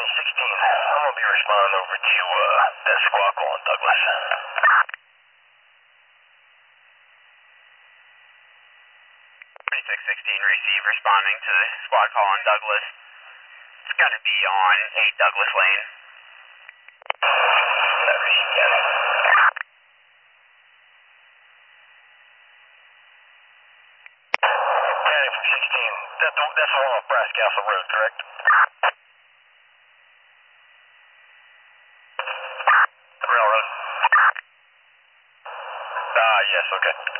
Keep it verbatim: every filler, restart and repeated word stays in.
County sixteen. I'm gonna be responding over to uh, that squad call in Douglas. twenty-six sixteen, receive, responding to the squad call on Douglas. It's gonna be on eight Douglas Lane. That receive, County. County from sixteen. That, that's the one on Brass Castle Road, correct? Railroad. Ah, uh, yes, okay.